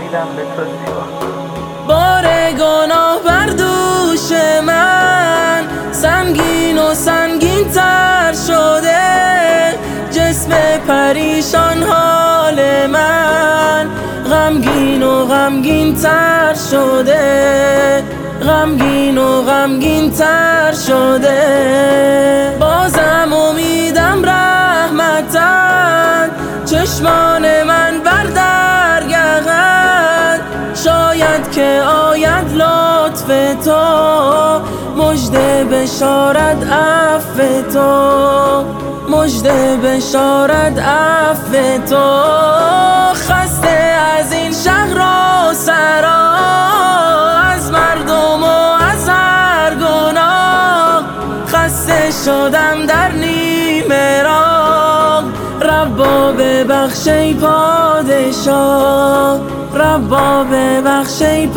امیدم به تو زیبا. بار گناه بر دوش من سنگین و سنگین تر شده، جسم پریشان حال من غمگین و غمگین تر شده، غمگین و غمگین تر شده. بازم امیدم رحمتن، چشمان من بر درگهن، شاید که آید لطف تو، مژده بشارت عفو تو، مژده بشارت عفو تو. خسته از این شهر و سرا، از مردم و از هر گناه، خسته شدم در نیمه راه. ربا ببخش ای پادشاه، ربا ببخش ای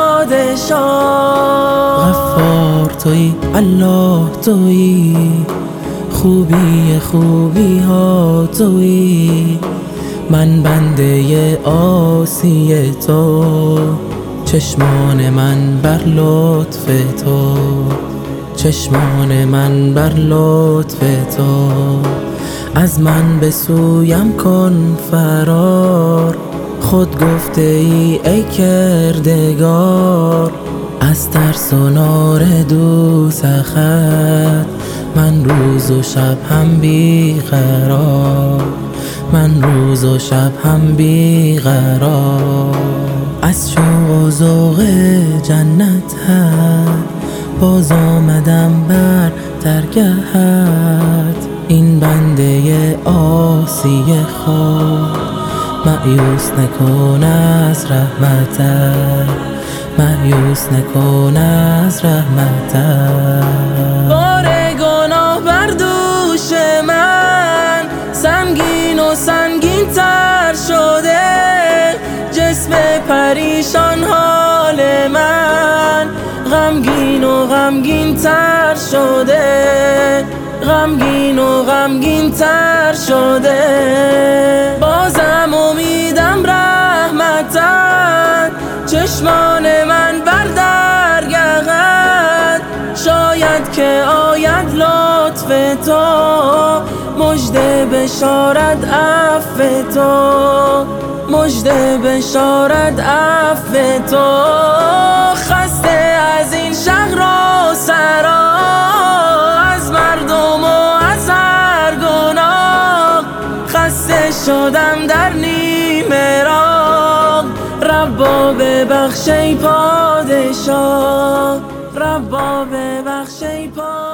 پادشاه. غفار تویی، الله تویی، خوبی خوبی ها تویی، من بنده عاصی تو، چشمان من بر لطف تو، چشمان من بر لطف تو. از من به سویم کن فرار، خود گفته ای کردگار، از ترس و نار دوزخت من روز و شب هم بیقرار، من روز و شب هم بیقرار. از شوق و ذوق جنتت باز آمدم بر درگهت، این بنده عاصی خود مایوس نکن از رحمتت، مایوس نکن از رحمتت. بار گناه بر دوش من سنگین و سنگین تر شده، جسم پریشان حال من غمگین و غمگین تر شده، غمگین و غمگین تر شده. بازم امیدم رحمتن، چشمان من بر درگهن، شاید که آید لطف تو، مژده بشارت عفو تو، مژده بشارت عفو تو. خسته از این شهر و سرا، از مردم و از هر گناه، خسته شدم در نیمه راه. ربا ببخش ای پادشاه، ربا ببخش ای پادشاه.